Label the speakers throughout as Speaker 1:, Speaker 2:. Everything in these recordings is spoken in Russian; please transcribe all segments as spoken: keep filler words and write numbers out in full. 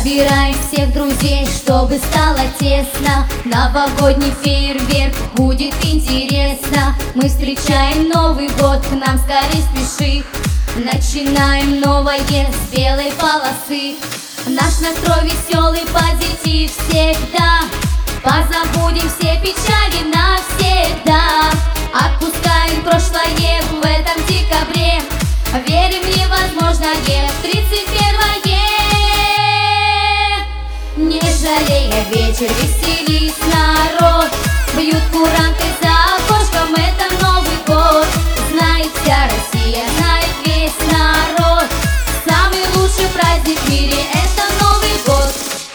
Speaker 1: Собираем всех друзей, чтобы стало тесно. Новогодний фейерверк, будет интересно. Мы встречаем Новый год, к нам скорей спеши. Начинаем новое с белой полосы. Наш настрой веселый, позитив всегда. Позабудем все печали навсегда. Отпускаем прошлое в этом декабре. Верим в невозможное в тридцать первое. Не жалея вечер, веселись, народ. Бьют куранты за окошком, это Новый год. Знает вся Россия, знает весь народ. Самый лучший праздник в мире — это Новый год.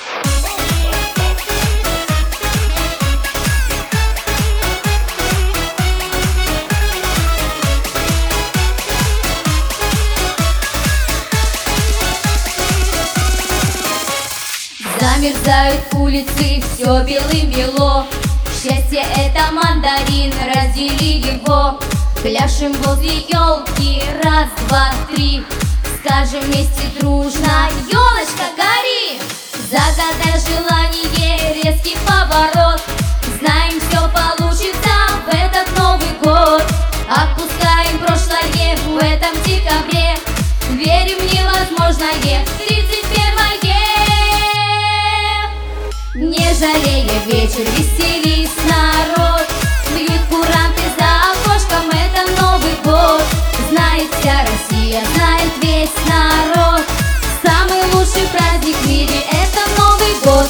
Speaker 1: Замерзают улицы, все белым-бело. Счастье — это мандарин, раздели его. Пляшем возле елки, раз, два, три. Скажем вместе дружно: елочка, гори! Загадай желание, резкий поворот. Знаем, все получится в этот Новый год. Отпускаем прошлое в этом декабре. Верим в невозможное в тридцать первое. Не жалея вечер, веселись, народ. Бьют куранты за окошком, это Новый год. Знает вся Россия, знает весь народ. Самый лучший праздник в мире — это Новый год.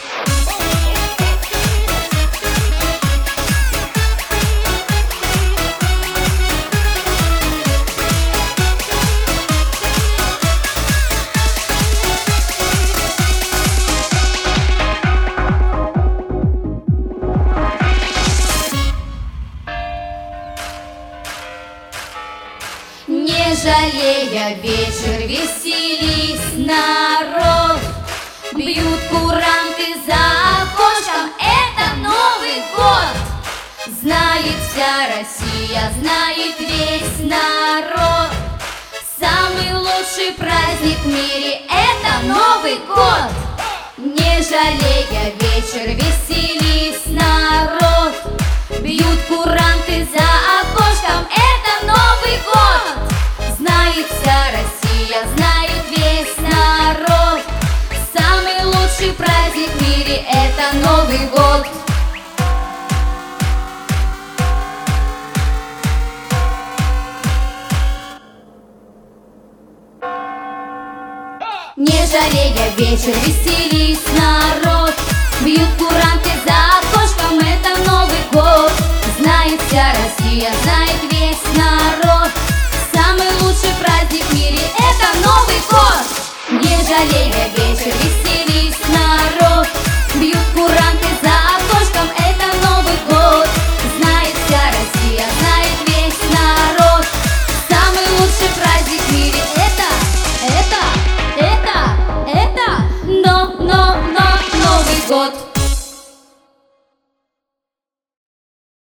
Speaker 1: Не жалея вечер, веселись, народ. Бьют куранты за окошком, это Новый год. Знает вся Россия, знает весь народ. Самый лучший праздник в мире — это Новый год. Не жалея вечер, веселись, народ. Бьют куранты за окошком, это Новый год. Знает вся Россия, знает весь народ. Самый лучший праздник в мире — это Новый год. Не жалея вечер, веселись, народ. Бьют куранты за окошком, это Новый год. Знает вся Россия, знает весь народ. Самый лучший праздник в мире — это Новый год. Не жалея вечер.